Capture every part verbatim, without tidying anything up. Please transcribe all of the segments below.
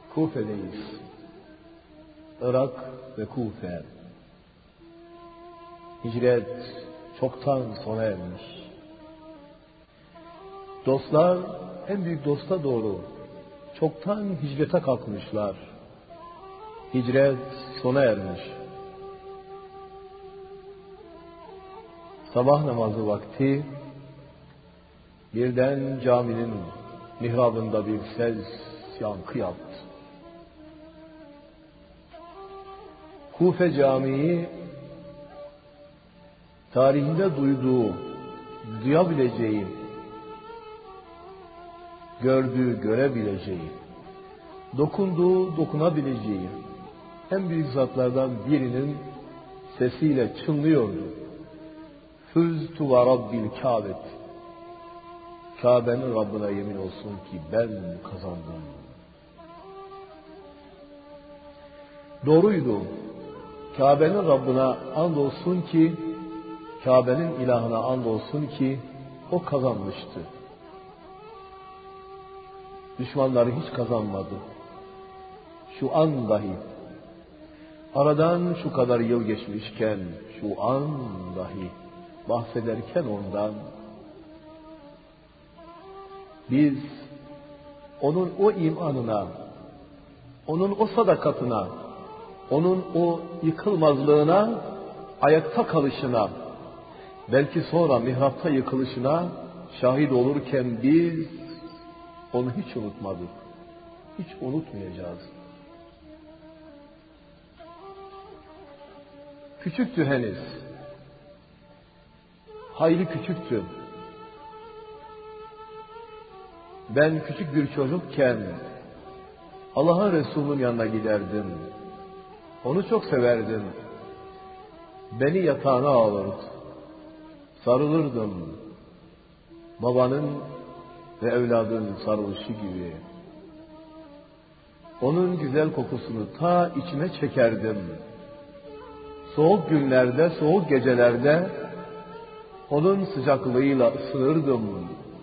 Kufe'deyiz. Irak ve Kufe. Hicret çoktan sona ermiş. Dostlar en büyük dosta doğru çoktan hicrete kalkmışlar. Hicret sona ermiş. Sabah namazı vakti birden caminin mihrabında bir ses yankı yaptı. Kufe Camii tarihinde duyduğu, duyabileceği, gördüğü, görebileceği, dokunduğu, dokunabileceği en büyük zatlardan birinin sesiyle çınlıyordu. Füztu ve Rabbil Kâbet. Kabe'nin Rabbine yemin olsun ki ben kazandım. Doğruydu. Kabe'nin Rabbine andolsun ki, Kabe'nin ilahına andolsun ki o kazanmıştı. Düşmanları hiç kazanmadı. Şu an dahi, aradan şu kadar yıl geçmişken, şu an dahi bahsederken ondan, biz onun o imanına, onun o sadakatına, onun o yıkılmazlığına, ayakta kalışına, belki sonra mihrapta yıkılışına şahit olurken biz onu hiç unutmadık. Hiç unutmayacağız. Küçüktü henüz. Hayli küçüktü. Ben küçük bir çocukken Allah'ın Resulü'nün yanına giderdim. Onu çok severdim. Beni yatağına alırdı. Sarılırdım. Babanın ve evladın sarılışı gibi. Onun güzel kokusunu ta içime çekerdim. Soğuk günlerde, soğuk gecelerde onun sıcaklığıyla ısınırdım.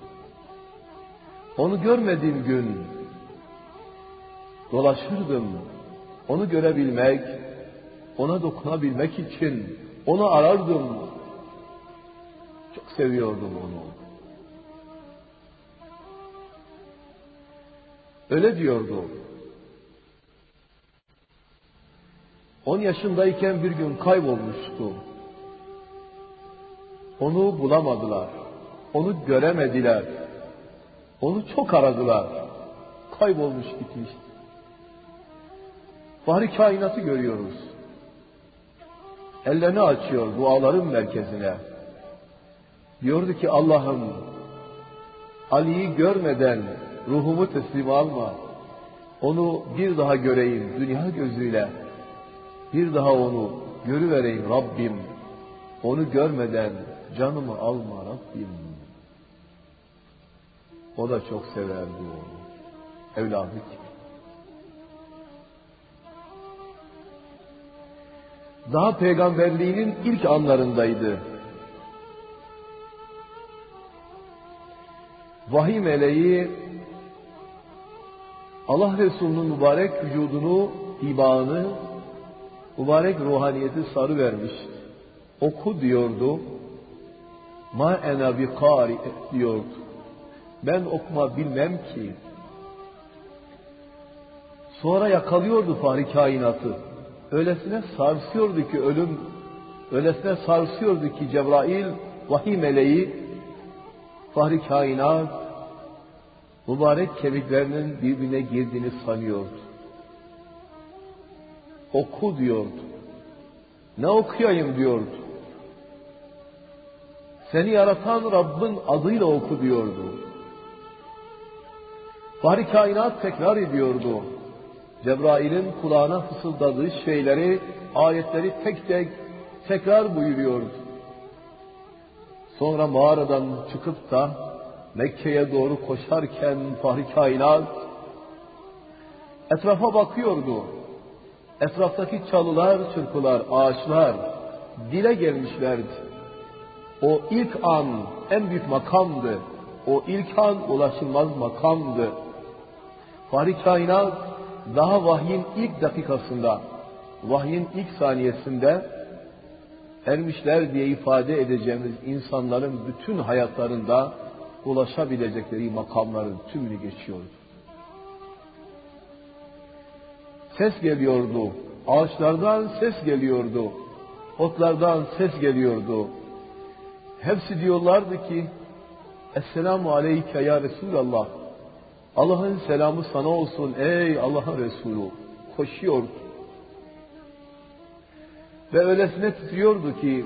Onu görmediğim gün dolaşırdım. Onu görebilmek, ona dokunabilmek için onu arardım. Çok seviyordum onu. Öyle diyordu. On yaşındayken bir gün kaybolmuştu. Onu bulamadılar. Onu göremediler. Onu çok aradılar. Kaybolmuş gitmişti. Fahri kainatı görüyoruz. Ellerini açıyor duaların merkezine. Diyordu ki Allah'ım, Ali'yi görmeden ruhumu teslim alma. Onu bir daha göreyim dünya gözüyle. Bir daha onu görüvereyim Rabbim. Onu görmeden canımı alma Rabbim. O da çok severdi onu. Evladı gibi. Daha peygamberliğinin ilk anlarındaydı. Vahiy meleği Allah Resulü'nün mübarek vücudunu, ibağını, mübarek ruhaniyeti sarıvermiş. Oku diyordu. Ma ena bi kari diyordu. Ben okuma bilmem ki. Sonra yakalıyordu fahri kainatı. Öylesine sarsıyordu ki ölüm, öylesine sarsıyordu ki Cebrail, vahiy meleği, fahri kainat, mübarek kemiklerinin birbirine girdiğini sanıyordu. Oku diyordu. Ne okuyayım diyordu. Seni yaratan Rabbin adıyla oku diyordu. Fahri kainat tekrar ediyordu. Cebrail'in kulağına fısıldadığı şeyleri, ayetleri tek tek tekrar buyuruyordu. Sonra mağaradan çıkıp da Mekke'ye doğru koşarken fahri kainat etrafa bakıyordu. Etraftaki çalılar, çırpılar, ağaçlar dile gelmişlerdi. O ilk an en büyük makamdı. O ilk an ulaşılmaz makamdı. Fahri kainat daha vahyin ilk dakikasında, vahyin ilk saniyesinde ermişler diye ifade edeceğimiz insanların bütün hayatlarında ulaşabilecekleri makamların tümünü geçiyordu. Ses geliyordu, ağaçlardan ses geliyordu, otlardan ses geliyordu. Hepsi diyorlardı ki, Esselamu aleyke ya Resulallah. Allah'ın selamı sana olsun ey Allah'ın Resulü. Koşuyordu. Ve öylesine titriyordu ki,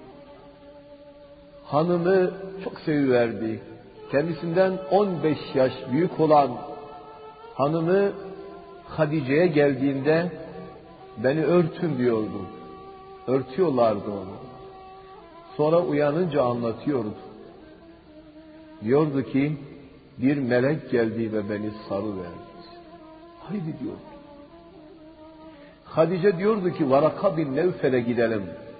hanımı çok seviverdi. Kendisinden on beş yaş büyük olan hanımı Hadice'ye geldiğinde beni örtün diyordu. Örtüyorlardı onu. Sonra uyanınca anlatıyordu. Diyordu ki bir melek geldi ve beni sarıverdi. Haydi diyordu. Hadice diyordu ki Varaka bin Nevfel'e gidelim.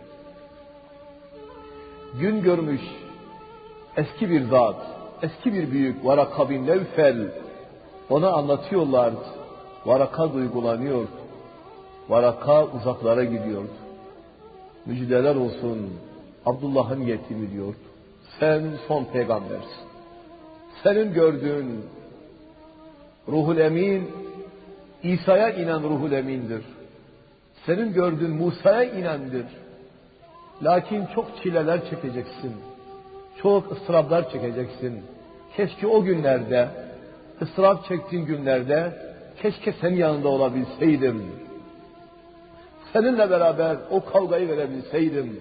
Gün görmüş eski bir zat, eski bir büyük Varaka bin Nevfel, ona anlatıyorlardı. Varaka duygulanıyor. Varaka uzaklara gidiyordu. Müjdeler olsun Abdullah'ın yetimi diyordu. Sen son peygambersin. Senin gördüğün Ruhul Emin, İsa'ya inen Ruhul Emin'dir. Senin gördüğün Musa'ya inendir. Lakin çok çileler çekeceksin. Çok ıstıraplar çekeceksin. Keşke o günlerde, ıstırap çektiğin günlerde, keşke senin yanında olabilseydim. Seninle beraber o kavgayı verebilseydim.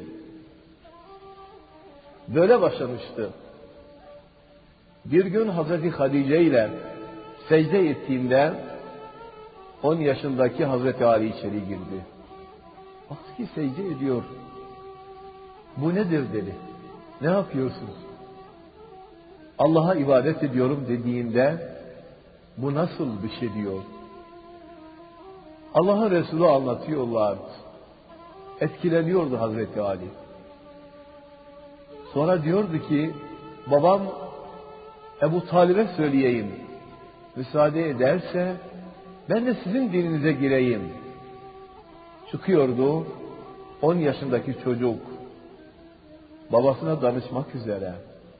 Böyle başlamıştı. Bir gün Hazreti Hadice ile secde ettiğimde on yaşındaki Hazreti Ali içeri girdi. Baktı ki secde ediyor. Bu nedir dedi. Ne yapıyorsunuz? Allah'a ibadet ediyorum dediğinde bu nasıl bir şey diyor. Allah'ın Resulü anlatıyorlardı. Etkileniyordu Hazreti Ali. Sonra diyordu ki babam Ebu Talib'e söyleyeyim. Müsaade ederse ben de sizin dininize gireyim. Çıkıyordu on yaşındaki çocuk babasına danışmak üzere.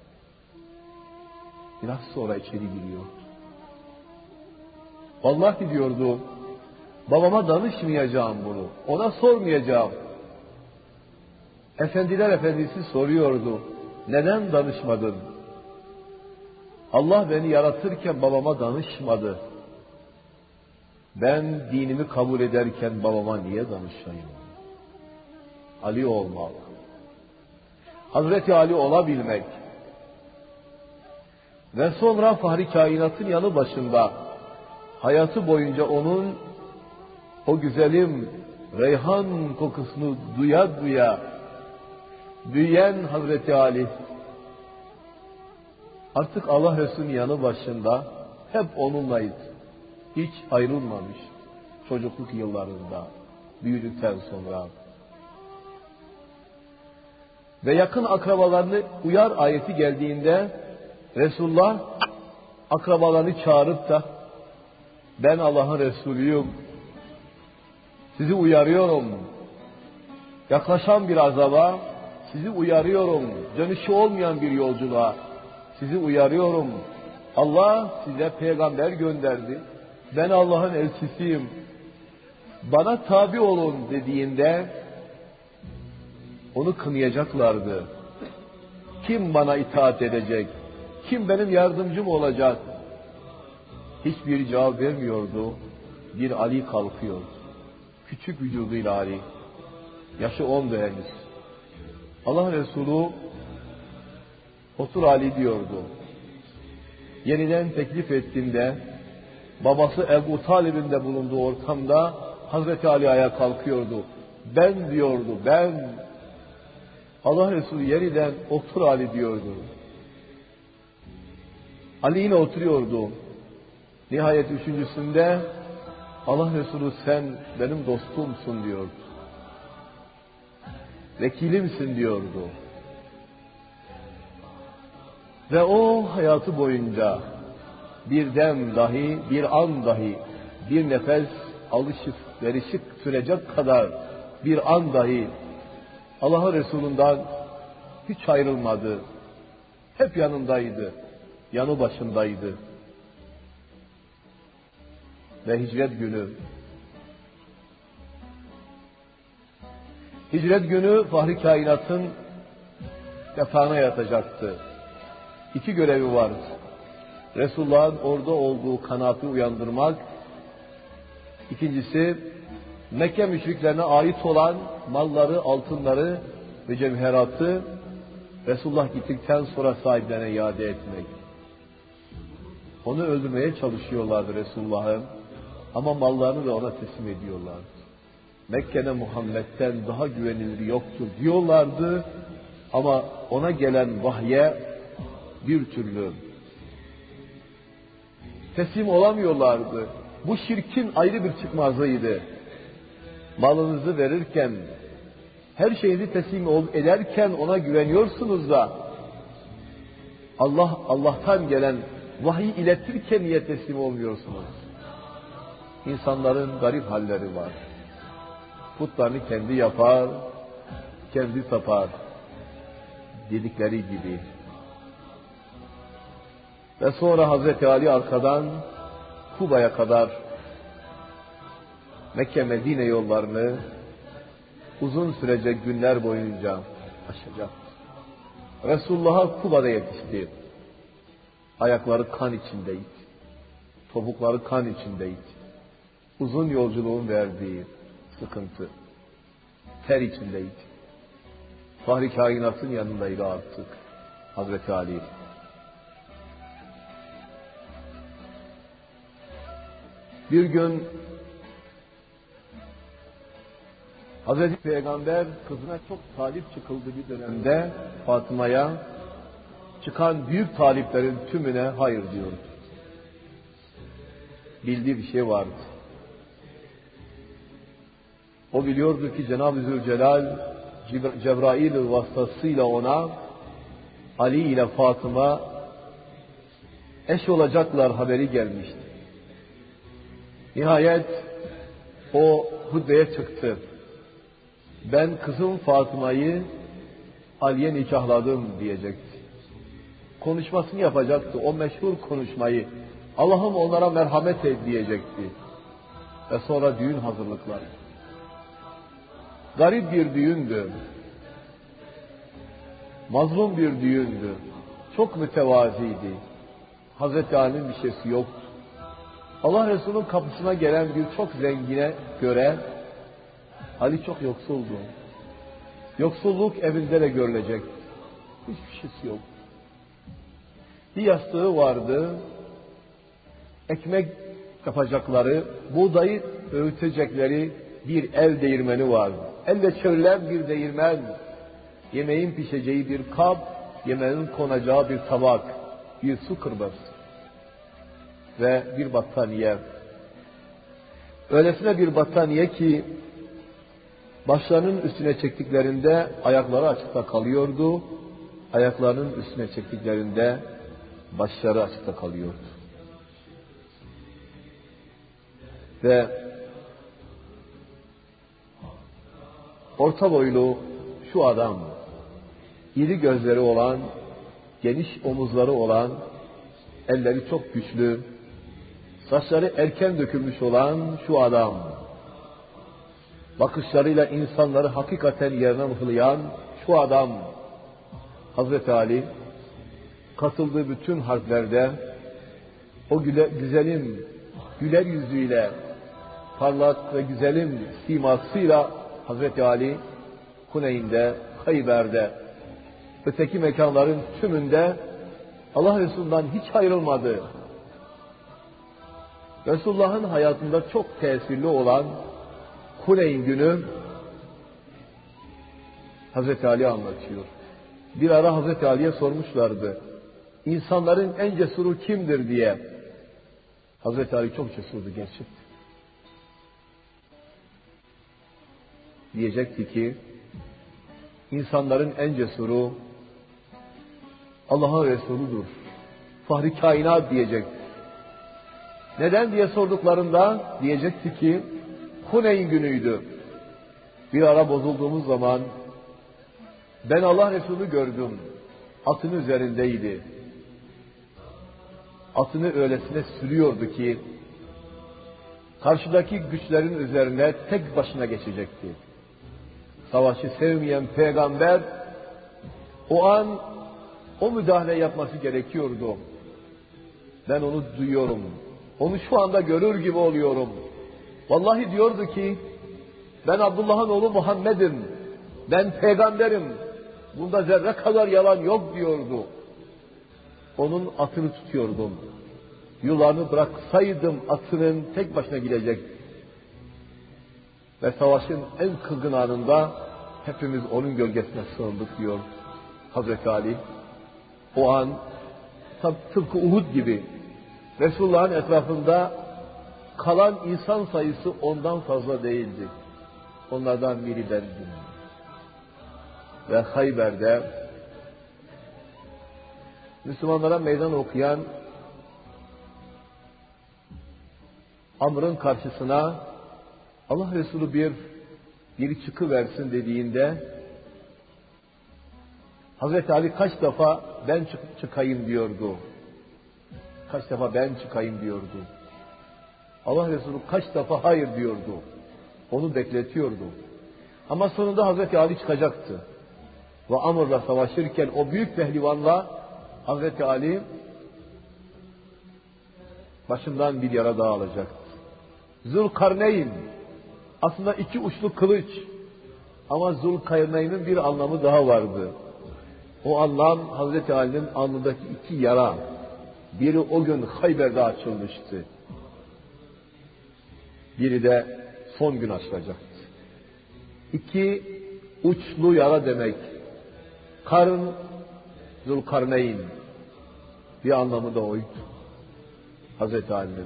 Biraz sonra içeri giriyor. Vallahi diyordu babama danışmayacağım bunu. Ona sormayacağım. Efendiler efendisi soruyordu. Neden danışmadın? Allah beni yaratırken babama danışmadı. Ben dinimi kabul ederken babama niye danışayım? Ali olmak. Hazreti Ali olabilmek. Ve sonra Fahri Kainat'ın yanı başında hayatı boyunca onun o güzelim reyhan kokusunu duya duya büyüyen Hazreti Ali artık Allah Resulü'nün yanı başında hep onunlaydı. Hiç ayrılmamış çocukluk yıllarında, büyüdükten sonra. Ve yakın akrabalarını uyar ayeti geldiğinde Resulullah akrabalarını çağırıp da ben Allah'ın Resulüyüm, sizi uyarıyorum, yaklaşan bir azaba, sizi uyarıyorum, dönüşü olmayan bir yolculuğa, sizi uyarıyorum. Allah size peygamber gönderdi. Ben Allah'ın elçisiyim. Bana tabi olun dediğinde onu kınayacaklardı. Kim bana itaat edecek? Kim benim yardımcım olacak? Hiçbir cevap vermiyordu. Bir Ali kalkıyor. Küçük vücuduyla Ali. Yaşı ondu henüz. Allah Resulü otur Ali diyordu. Yeniden teklif ettiğinde babası Ebu Talib'in de bulunduğu ortamda Hazreti Ali ayağa kalkıyordu. Ben diyordu, ben. Allah Resulü yeniden otur Ali diyordu. Ali yine oturuyordu. Nihayet üçüncüsünde Allah Resulü sen benim dostumsun diyordu. Vekilimsin diyordu. Ve o hayatı boyunca bir dem dahi, bir an dahi, bir nefes alışıp verişip sürecek kadar bir an dahi Allah'ın Resulü'nden hiç ayrılmadı. Hep yanındaydı. Yanı başındaydı. Ve hicret günü. Hicret günü Fahri Kainat'ın yatağına yatacaktı. İki görevi vardı. Resulullah'ın orada olduğu kanaati uyandırmak. İkincisi, Mekke müşriklerine ait olan malları, altınları ve cevheratı Resulullah gittikten sonra sahiplerine iade etmek. Onu öldürmeye çalışıyorlardı Resulullah'ın. Ama mallarını da ona teslim ediyorlardı. Mekke'de Muhammed'den daha güvenilir yoktur diyorlardı. Ama ona gelen vahye bir türlü teslim olamıyorlardı. Bu şirkin ayrı bir çıkmazıydı. Malınızı verirken, her şeyini teslim ederken ona güveniyorsunuz da Allah Allah'tan gelen vahiy iletirken niye teslim olmuyorsunuz? İnsanların garip halleri var. Putlarını kendi yapar, kendi tapar dedikleri gibi. Ve sonra Hazreti Ali arkadan Kuba'ya kadar Mekke Medine yollarını uzun sürecek günler boyunca aşacak. Resulullah'a Kuba'da yetişti. Ayakları kan içindeydi. Topukları kan içindeydi. Uzun yolculuğun verdiği sıkıntı. Ter içindeydi. Fahri Kainat'ın yanındaydı artık Hazreti Ali. Bir gün Hazreti Peygamber kızına çok talip çıkıldı bir dönemde Fatıma'ya, çıkan büyük taliplerin tümüne hayır diyordu. Bildiği bir şey vardı. O biliyordu ki Cenab-ı Zülcelal Cebrail vasıtasıyla ona Ali ile Fatıma eş olacaklar haberi gelmişti. Nihayet o hutbeye çıktı. Ben kızım Fatıma'yı Ali'ye nikahladım diyecekti. Konuşmasını yapacaktı. O meşhur konuşmayı. Allah'ım onlara merhamet et diyecekti. Ve sonra düğün hazırlıkları. Garip bir düğündü. Mazlum bir düğündü. Çok mütevaziydi. Hazreti Ali'nin bir şeysi yoktu. Allah Resulü'nün kapısına gelen birçok zengine göre Ali çok yoksuldu. Yoksulluk evinde de görülecek. Hiçbir şeysi yok. Bir yastığı vardı. Ekmek yapacakları, buğdayı öğütecekleri bir el değirmeni vardı. Elle çevrilen bir değirmen, yemeğin pişeceği bir kap, yemeğin konacağı bir tabak, bir su kırbası ve bir battaniye. Öylesine bir battaniye ki başlarının üstüne çektiklerinde ayakları açıkta kalıyordu. Ayaklarının üstüne çektiklerinde başları açıkta kalıyordu. Ve orta boylu şu adam, iri gözleri olan, geniş omuzları olan, elleri çok güçlü, saçları erken dökülmüş olan şu adam, bakışlarıyla insanları hakikaten yerine mıhlayan şu adam, Hazreti Ali, katıldığı bütün harplerde o güle, güzelim, güler yüzüyle, parlak ve güzelim simasıyla Hazreti Ali, Huneyn'de, Hayber'de, öteki mekanların tümünde Allah Resulü'nden hiç ayrılmadı. Resulullah'ın hayatında çok tesirli olan Huneyn günü Hazreti Ali anlatıyor. Bir ara Hazreti Ali'ye sormuşlardı. İnsanların en cesuru kimdir diye. Hazreti Ali çok cesurdu gerçekten. Diyecekti ki insanların en cesuru Allah'ın Resuludur. Fahri kainat diyecekti. Neden diye sorduklarında diyecekti ki Huneyn günüydü. Bir ara bozulduğumuz zaman ben Allah Resulü gördüm. Atın üzerindeydi. Atını öylesine sürüyordu ki karşıdaki güçlerin üzerine tek başına geçecekti. Savaşı sevmeyen peygamber o an o müdahale yapması gerekiyordu. Ben onu duyuyorum. Onu şu anda görür gibi oluyorum. Vallahi diyordu ki ben Abdullah'ın oğlu Muhammed'im. Ben peygamberim. Bunda zerre kadar yalan yok diyordu. Onun atını tutuyordum. Yularını bıraksaydım atının tek başına gidecek. Ve savaşın en kızgın anında hepimiz onun gölgesine sığındık diyor Hazreti Ali. O an tıpkı Uhud gibi Resulullah'ın etrafında kalan insan sayısı ondan fazla değildi. Onlardan biri bendim. Ve Hayber'de Müslümanlara meydan okuyan Amr'ın karşısına Allah Resulü bir biri çıkıversin dediğinde Hazreti Ali kaç defa ben çık çıkayım diyordu. Kaç defa ben çıkayım diyordu. Allah Resulü kaç defa hayır diyordu. Onu bekletiyordu. Ama sonunda Hazreti Ali çıkacaktı. Ve Amr'la savaşırken o büyük pehlivanla Hazreti Ali başından bir yara daha alacaktı. Zülkarneyn aslında iki uçlu kılıç ama Zülkarneyn'in bir anlamı daha vardı. O anlam Hazreti Ali'nin alnındaki iki yara. Biri o gün Hayber'de açılmıştı. Biri de son gün açılacaktı. İki uçlu yara demek. Karın Zülkarneyn bir anlamı da oydu. Hazreti Ali'nin.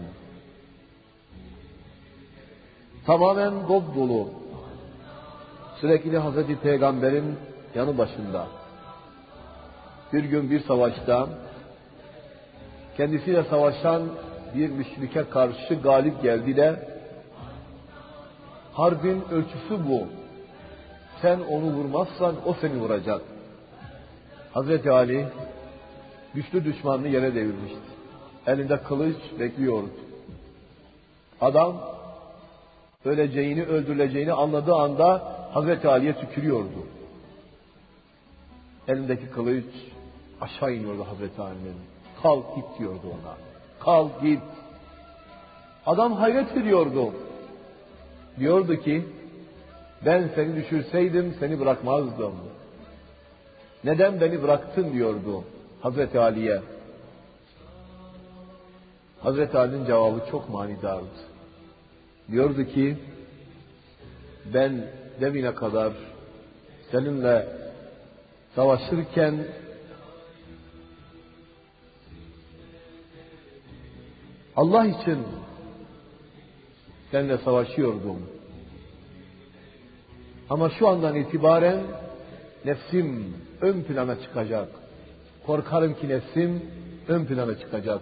Tamamen dop dolu. Sürekli Hazreti Peygamber'in yanı başında. Bir gün bir savaşta kendisiyle savaşan bir müşrike karşı galip geldi de harbin ölçüsü bu. Sen onu vurmazsan o seni vuracak. Hazreti Ali güçlü düşmanını yere devirmişti. Elinde kılıç bekliyordu. Adam öleceğini, öldürüleceğini anladığı anda Hazreti Ali'ye tükürüyordu. Elindeki kılıç aşağı iniyordu Hazreti Ali'nin. Kalk git diyordu ona. Kalk git. Adam hayret ediyordu. Diyordu ki ben seni düşürseydim seni bırakmazdım. Neden beni bıraktın diyordu Hazreti Ali'ye. Hazreti Ali'nin cevabı çok manidardı. Diyordu ki ben demine kadar seninle savaşırken Allah için seninle savaşıyordum. Ama şu andan itibaren nefsim ön plana çıkacak. Korkarım ki nefsim ön plana çıkacak.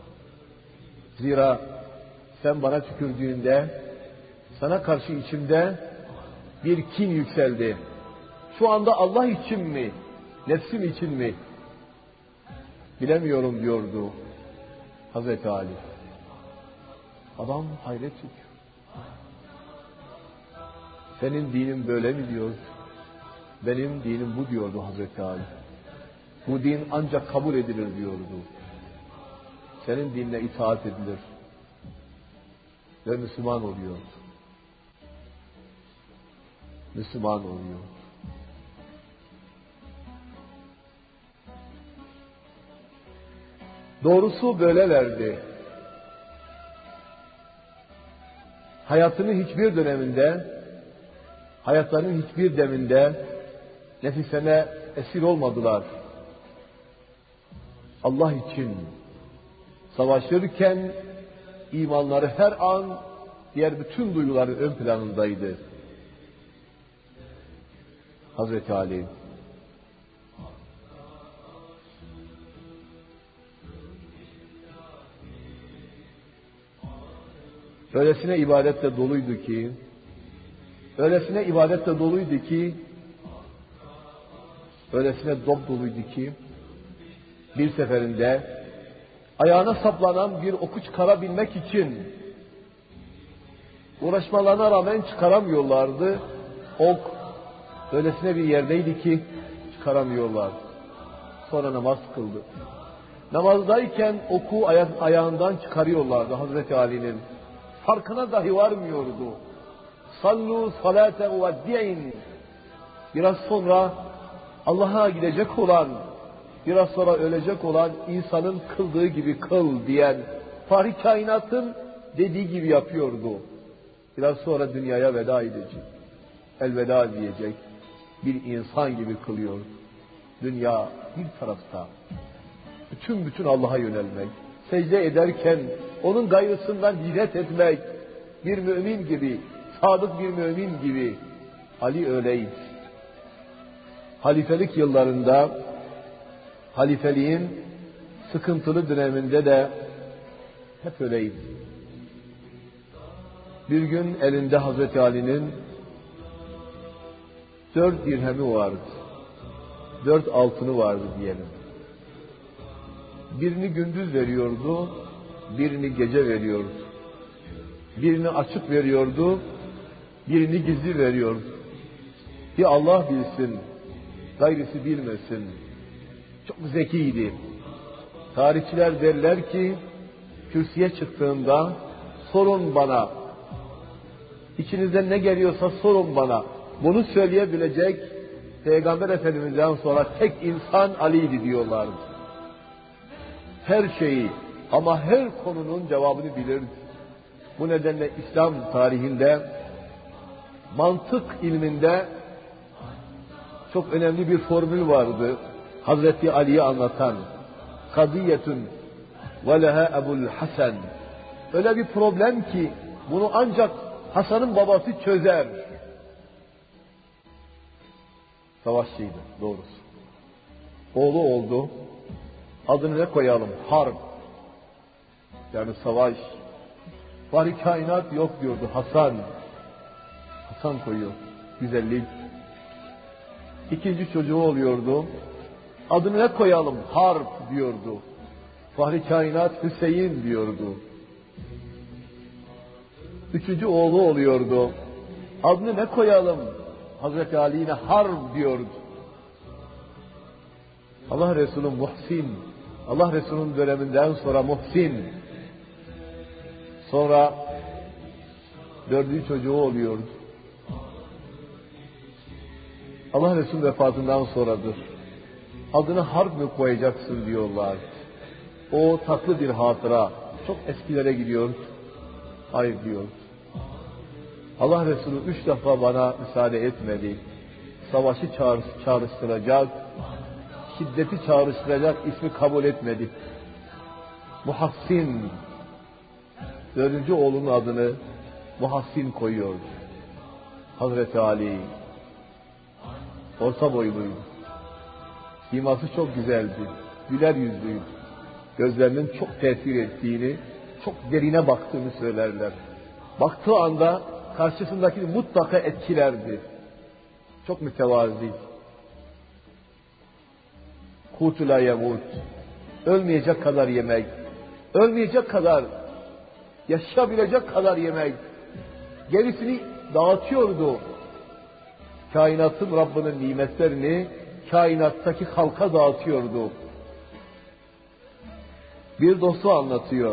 Zira sen bana tükürdüğünde sana karşı içimde bir kin yükseldi. Şu anda Allah için mi, nefsim için mi? Bilemiyorum diyordu Hazreti Ali. Adam hayret ediyor. Senin dinin böyle mi diyor? Benim dinim bu diyordu Hazreti Ali. Bu din ancak kabul edilir diyordu. Senin dinine itaat edilir. Ve Müslüman oluyor. Müslüman oluyor. Doğrusu böylelerdi. Hayatının hiçbir döneminde, hayatlarının hiçbir deminde nefisine esir olmadılar. Allah için savaşırken imanları her an diğer bütün duyguların ön planındaydı. Hazreti Ali. Öylesine ibadetle doluydu ki öylesine ibadetle doluydu ki, öylesine dop doluydu ki, bir seferinde ayağına saplanan bir oku çıkarabilmek için uğraşmalarına rağmen çıkaramıyorlardı. Ok öylesine bir yerdeydi ki çıkaramıyorlardı. Sonra namaz kıldı. Namazdayken oku aya ayağından çıkarıyorlardı Hazreti Ali'nin. Farkına dahi varmıyordu. Sallu salate uveddi'in. Biraz sonra Allah'a gidecek olan, biraz sonra ölecek olan insanın kıldığı gibi kıl diyen Fahri kainatın dediği gibi yapıyordu. Biraz sonra dünyaya veda edecek. Elveda diyecek. Bir insan gibi kılıyor. Dünya bir tarafta. Bütün bütün Allah'a yönelmek. Secde ederken onun gayrısından hicret etmek. Bir mümin gibi, sadık bir mümin gibi. Ali öyleydi. Halifelik yıllarında, halifeliğin sıkıntılı döneminde de hep öyleydi. Bir gün elinde Hazreti Ali'nin dört dirhemi vardı. Dört altını vardı diyelim. Birini gündüz veriyordu, birini gece veriyordu. Birini açık veriyordu, birini gizli veriyordu. Ki Allah bilsin, gayrısı bilmesin. Çok zekiydi. Tarihçiler derler ki, kürsüye çıktığında sorun bana, İçinizden ne geliyorsa sorun bana. Bunu söyleyebilecek Peygamber Efendimiz'den sonra tek insan Ali'ydi diyorlardı. Her şeyi ama her konunun cevabını bilirdi. Bu nedenle İslam tarihinde, mantık ilminde çok önemli bir formül vardı. Hazreti Ali'yi anlatan kadiyetun ve leha Ebul Hasan. Öyle bir problem ki bunu ancak Hasan'ın babası çözer. Savaşçıydı doğrusu. Oğlu oldu. Adını ne koyalım? Harp. Yani savaş. Fahri kainat yok diyordu Hasan. Hasan koyuyor. Güzellik. İkinci çocuğu oluyordu. Adını ne koyalım? Harp diyordu. Fahri kainat Hüseyin diyordu. Üçüncü oğlu oluyordu. Adını ne koyalım? Hazreti Ali yine Harp diyordu. Allah Resulü Muhsin. Allah Resulü'nün döneminden sonra Muhsin. Sonra dördüncü çocuğu oluyordu. Allah Resulü vefatından sonradır. Adını Harp mı koyacaksın diyorlar. O tatlı bir hatıra. Çok eskilere gidiyor. Hayır diyor. Allah Resulü üç defa bana müsaade etmedi. Savaşı çağır, çağrıştıracak, şiddeti çağrıştıracak ismi kabul etmedi. Muhassin, dördüncü oğlunun adını Muhassin koyuyor. Hazreti Ali, orta boyluydu. İması çok güzeldi, güler yüzlüydü. Gözlerinin çok tesir ettiğini, çok derine baktığını söylerler. Baktığı anda karşısındakini mutlaka etkilerdi. Çok mütevazi. Kutu la yemut. Ölmeyecek kadar yemek. Ölmeyecek kadar, yaşayabilecek kadar yemek. Gerisini dağıtıyordu. Kainatın Rabbinin nimetlerini kainattaki halka dağıtıyordu. Bir dostu anlatıyor.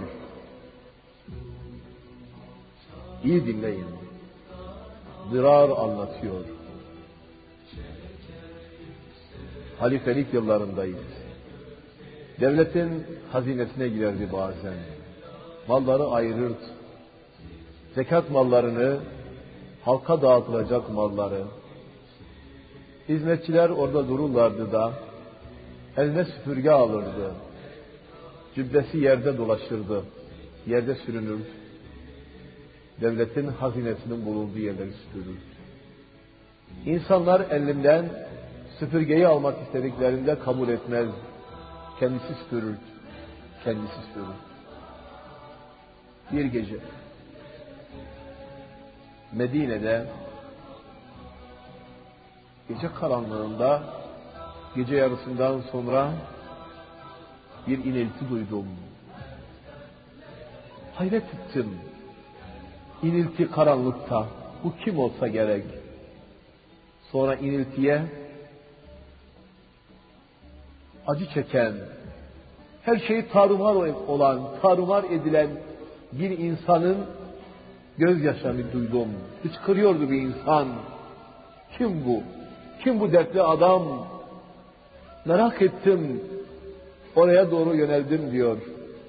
İyi dinleyin. Dırar anlatıyor. Halifelik yıllarındayız. Devletin hazinesine girerdi bazen. Malları ayırırdı. Zekat mallarını, halka dağıtılacak malları. Hizmetçiler orada dururlardı da eline süpürge alırdı. Cübbesi yerde dolaşırdı. Yerde sürünürdü. Devletin hazinesinin bulunduğu yerleri süpürürdü. İnsanlar elinden süpürgeyi almak istediklerinde kabul etmez. Kendisi süpürürdü. Kendisi süpürürdü. Bir gece Medine'de Gece karanlığında, gece yarısından sonra bir inilti duydum. Hayret ettim. İnilti karanlıkta. Bu kim olsa gerek. Sonra iniltiye acı çeken, her şeyi tarumar olan, tarumar edilen bir insanın gözyaşlarını duydum. Hıçkırıyordu bir insan. Kim bu? Kim bu dertli adam? Merak ettim. Oraya doğru yöneldim diyor.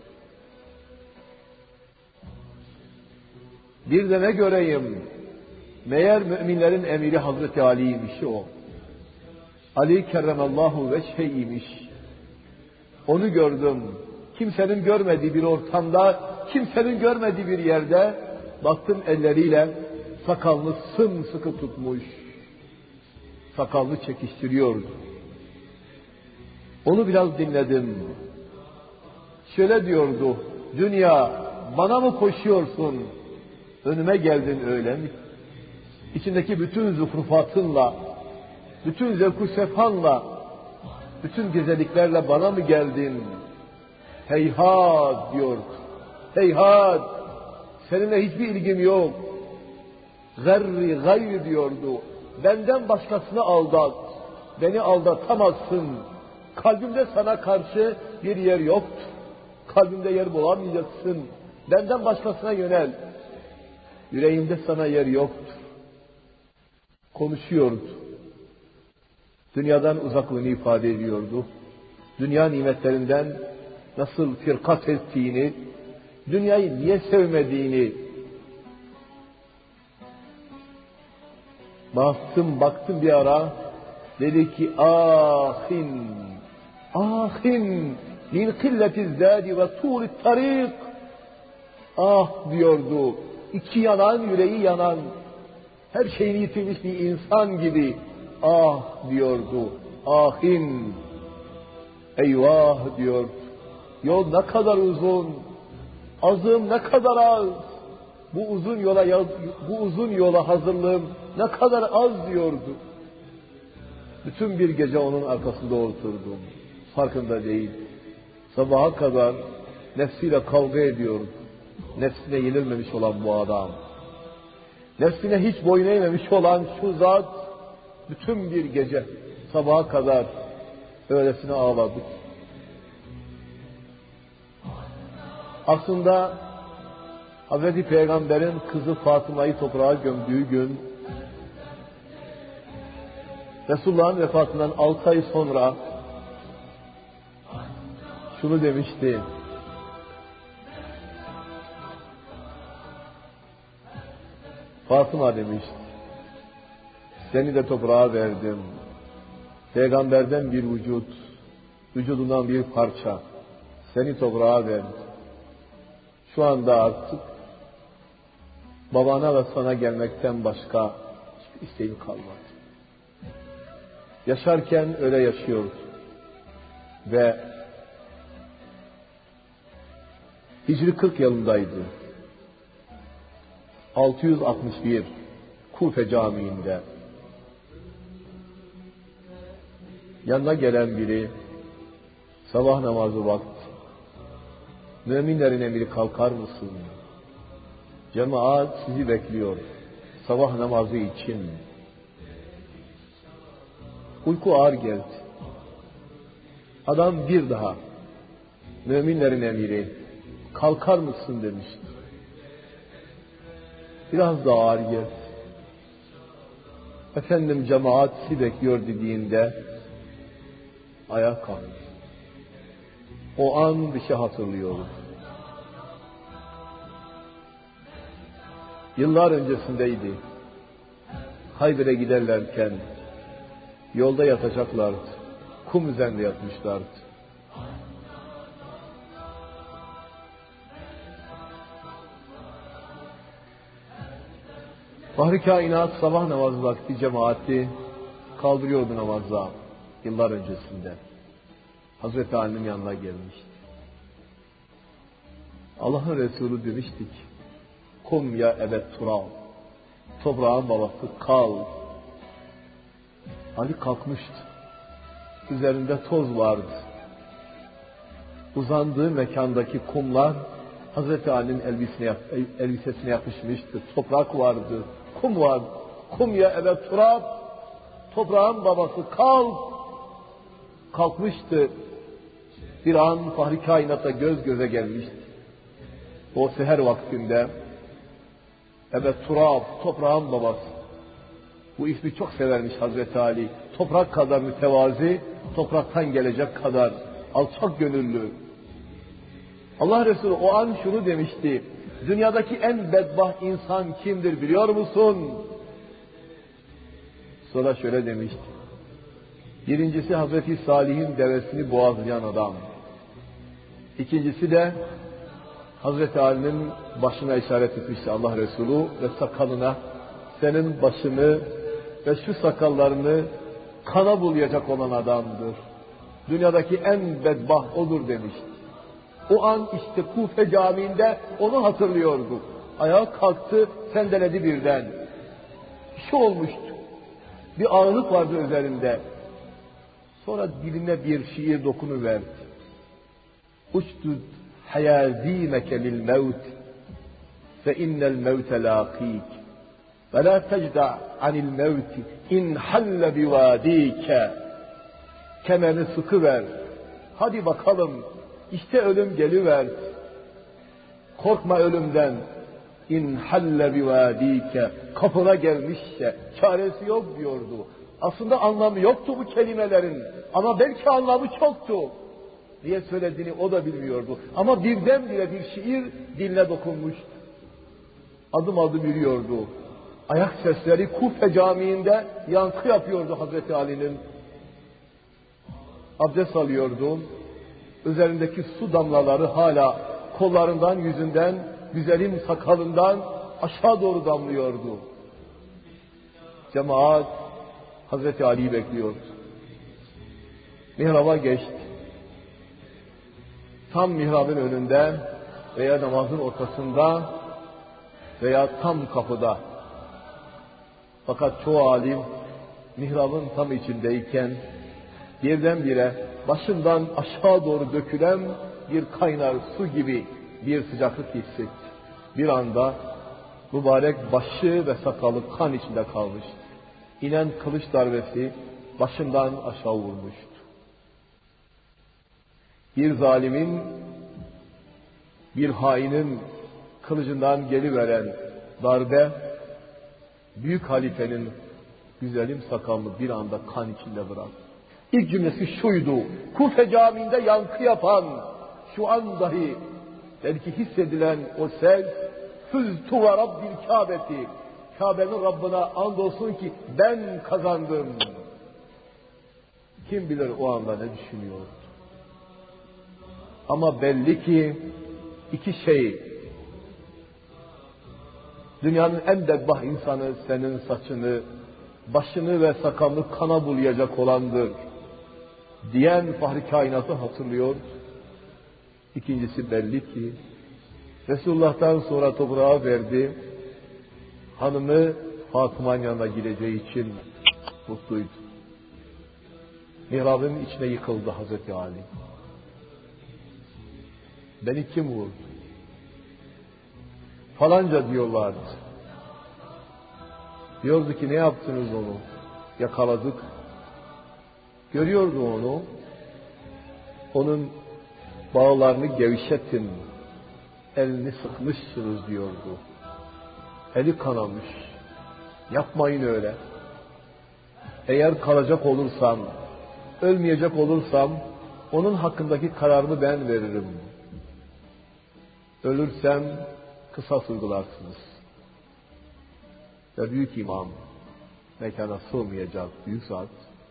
Bir de ne göreyim? Meğer müminlerin emiri Hazreti Ali'ymiş o. Ali kerremallahu veçheymiş. Onu gördüm. Kimsenin görmediği bir ortamda, kimsenin görmediği bir yerde baktım elleriyle sakalını sımsıkı tutmuş. Sakalını çekiştiriyordu. Onu biraz dinledim. Şöyle diyordu. Dünya, bana mı koşuyorsun? Önüme geldin öyle mi? İçindeki bütün zuhrufatınla, bütün zevk-ü sefanla, bütün güzelliklerle bana mı geldin? Heyhat diyor. Heyhat. Seninle hiçbir ilgim yok. Gayri gayri diyordu. Benden başkasını aldat. Beni aldatamazsın. Kalbimde sana karşı bir yer yoktur. Kalbimde yer bulamayacaksın. Benden başkasına yönel. Yüreğimde sana yer yoktur. Konuşuyordu. Dünyadan uzaklığını ifade ediyordu. Dünya nimetlerinden nasıl firkat ettiğini, dünyayı niye sevmediğini baktım baktım bir ara, dedi ki ahin ahin min killetiz zadi ve tuğlit tarik. Ah diyordu, iki yanan, yüreği yanan, her şeyini yitirmiş bir insan gibi ah diyordu. Ahin, eyvah diyor. Yol ne kadar uzun, azım ne kadar az. Bu uzun yola bu uzun yola hazırlığım ne kadar az diyordu. Bütün bir gece onun arkasında oturdum. Farkında değil. Sabaha kadar nefsiyle kavga ediyordu. Nefsine yenilmemiş olan bu adam. Nefsine hiç boyun eğmemiş olan şu zat, bütün bir gece sabaha kadar öylesine ağladı. Aslında Hazreti Peygamber'in kızı Fatıma'yı toprağa gömdüğü gün, Resulullah'ın vefatından altı ay sonra şunu demişti: Fatıma demiş, seni de toprağa verdim. Peygamberden bir vücut, vücudundan bir parça, seni toprağa verdim. Şu anda artık babana ve sana gelmekten başka hiçbir isteğim kalmadı. Yaşarken öyle yaşıyordu. Ve Hicri kırk yılındaydı. altı yüz altmış bir Kufe Camii'nde yanına gelen biri, sabah namazı vakti, müminlerin emiri kalkar mısın? Cemaat sizi bekliyor sabah namazı için. Uyku ağır geldi. Adam bir daha, müminlerin emiri kalkar mısın demişti. Biraz daha ağır geldi. Efendim cemaat sizi bekliyor dediğinde ayağa kalktı. O an bir şey hatırlıyorum. Yıllar öncesindeydi. Hayber'e giderlerken yolda yatacaklardı. Kum üzerinde yatmışlardı. Bahri Kainat sabah namazı vakti cemaati kaldırıyordu namaza yıllar öncesinde. Hazreti Ali'nin yanına gelmişti. Allah'ın Resulü demiştik, kum ya ebed turav, toprağın babası kal. Ali kalkmıştı. Üzerinde toz vardı. Uzandığı mekandaki kumlar Hazreti Ali'nin elbisesine, elbisesine yapışmıştı. Toprak vardı, kum vardı. Kum ya Ebe Turab, toprağın babası kalk. Kalkmıştı. Bir an Fahri Kainat'a göz göze gelmişti. O seher vaktinde Ebe Turab, toprağın babası. Bu ismi çok severmiş Hazreti Ali. Toprak kadar mütevazi, topraktan gelecek kadar alçak gönüllü. Allah Resulü o an şunu demişti. Dünyadaki en bedbaht insan kimdir biliyor musun? Sonra şöyle demişti. Birincisi Hazreti Salih'in devesini boğazlayan adam. İkincisi de Hazreti Ali'nin başına işaret etmişti Allah Resulü ve sakalına. Senin başını ve şu sakallarını kana bulayacak olan adamdır. Dünyadaki en bedbaht odur demişti. O an işte Kufe Camii'nde onu hatırlıyordu. Ayağa kalktı, sendeledi birden. Bir şey olmuştu. Bir ağırlık vardı üzerinde. Sonra diline bir şiir dokunuverdi. Uçtud hayazimeke lil mevt fe innel mevte lâkîk ve lâ tecda' anil mevti in halle bivâdîke. Kemerini sıkıver. Hadi bakalım. İşte ölüm geliver. Korkma ölümden. İn halle bivâdîke. Kapına gelmişse çaresi yok diyordu. Aslında anlamı yoktu bu kelimelerin. Ama belki anlamı çoktu. Niye söylediğini o da bilmiyordu. Ama birdenbire bir şiir diline dokunmuştu. Adım adım yürüyordu. Ayak sesleri Kufe Camii'nde yankı yapıyordu Hazreti Ali'nin. Abdest alıyordu. Üzerindeki su damlaları hala kollarından, yüzünden, güzelim sakalından aşağı doğru damlıyordu. Cemaat Hazreti Ali'yi bekliyordu. Mihraba geçti. Tam mihrabın önünde veya namazın ortasında veya tam kapıda. Fakat çoğu alim mihrabın tam içindeyken birdenbire başından aşağı doğru dökülen bir kaynar su gibi bir sıcaklık hissetti. Bir anda mübarek başı ve sakalı kan içinde kalmıştı. İnen kılıç darbesi başından aşağı vurmuştu. Bir zalimin, bir hainin kılıcından geliveren darbe, büyük halifenin güzelim sakalını bir anda kan içinde bıraktı. İlk cümlesi şuydu, Kufe Camii'nde yankı yapan, şu an dahi belki hissedilen o ses, Füztu ve Rabbil Kâbeti, Kabe'nin Rabbına andolsun ki ben kazandım. Kim bilir o anda ne düşünüyordu. Ama belli ki iki şey, dünyanın en bedbaht insanı senin saçını, başını ve sakalını kana bulayacak olandır diyen Fahri Kainat'ı hatırlıyor. İkincisi belli ki Resulullah'tan sonra toprağa verdi, hanımı Fatıma'nın yanına gideceği için mutluydu. Mihrabın içine yıkıldı Hazreti Ali. Beni kim vurdu? Falanca diyorlardı. Diyordu ki ne yaptınız onu? Yakaladık. Görüyordu onu. Onun bağlarını gevşetin. Elini sıkmışsınız diyordu. Eli kanamış. Yapmayın öyle. Eğer kalacak olursam, ölmeyecek olursam onun hakkındaki kararını ben veririm. Ölürsem kısas uygularsınız. Ve büyük imam, mekana sığmayacak büyük zat,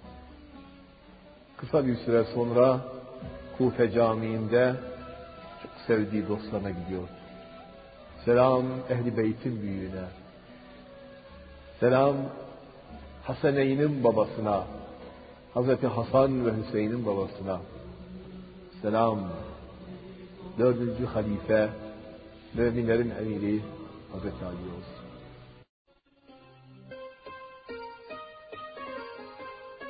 kısa bir süre sonra Kufe Camii'nde çok sevdiği dostlarına gidiyordu. Selam Ehl-i Beyt'in büyüğüne. Selam Haseneyn'in babasına. Hazreti Hasan ve Hüseyin'in babasına. Selam dördüncü halife, müminlerin emiri Hazreti Ali olsun.